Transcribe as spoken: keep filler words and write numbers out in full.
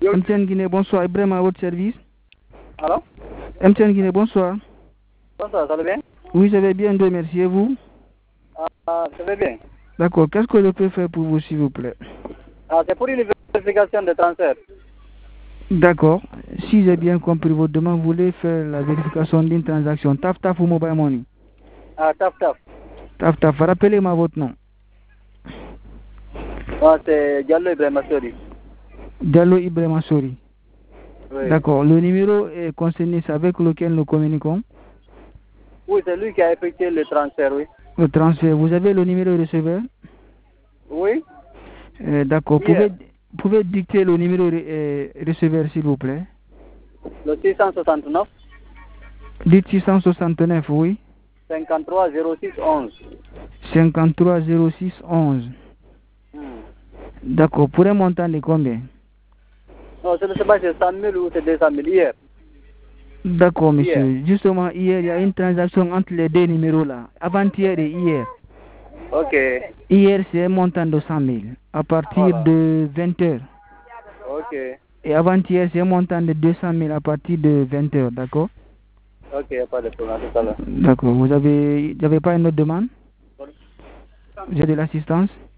M T N Guinée, bonsoir. Ibrahim à votre service. Alors M T N Guinée, bonsoir. Bonsoir, ça va bien? Oui, je vais bien, Dieu merci. Et vous? Ah, ça va bien. D'accord. Qu'est-ce que je peux faire pour vous, s'il vous plaît? Ah, c'est pour une vérification de transfert. D'accord. Si j'ai bien compris votre demande, vous voulez faire la vérification d'une transaction. Taf Taf ou Mobile Money? Ah, taf, taf. Taf Taf. Rappelez-moi votre nom. Ah, c'est Diallo Ibrahim Assori. Diallo Ibrahim Assori. Oui. D'accord. Le numéro est concerné, c'est avec lequel nous communiquons? Oui, c'est lui qui a effectué le transfert, oui. Le transfert. Vous avez le numéro de receveur? Oui. Euh, D'accord. Hier. Pouvez, pouvez dicter le numéro de euh, receveur, s'il vous plaît? Le six cent soixante-neuf. Dites six cent soixante-neuf, oui. cinquante-trois zéro six onze. cinquante-trois zéro six onze. Hmm. D'accord. Pour un montant de combien? Non, je ne sais pas si c'est cent mille ou c'est deux cent mille hier. D'accord, monsieur. Hier. Justement, hier, il y a une transaction entre les deux numéros là. Avant-hier et hier. Ok. Hier, c'est un montant de cent mille. À partir Voilà. de vingt heures. Ok. Et avant-hier, c'est un montant de deux cent mille à partir de vingt heures. D'accord? Ok, il n'y a pas de problème. À tout à l'heure. D'accord. Vous avez, vous n'avez pas une autre demande? Vous avez de l'assistance?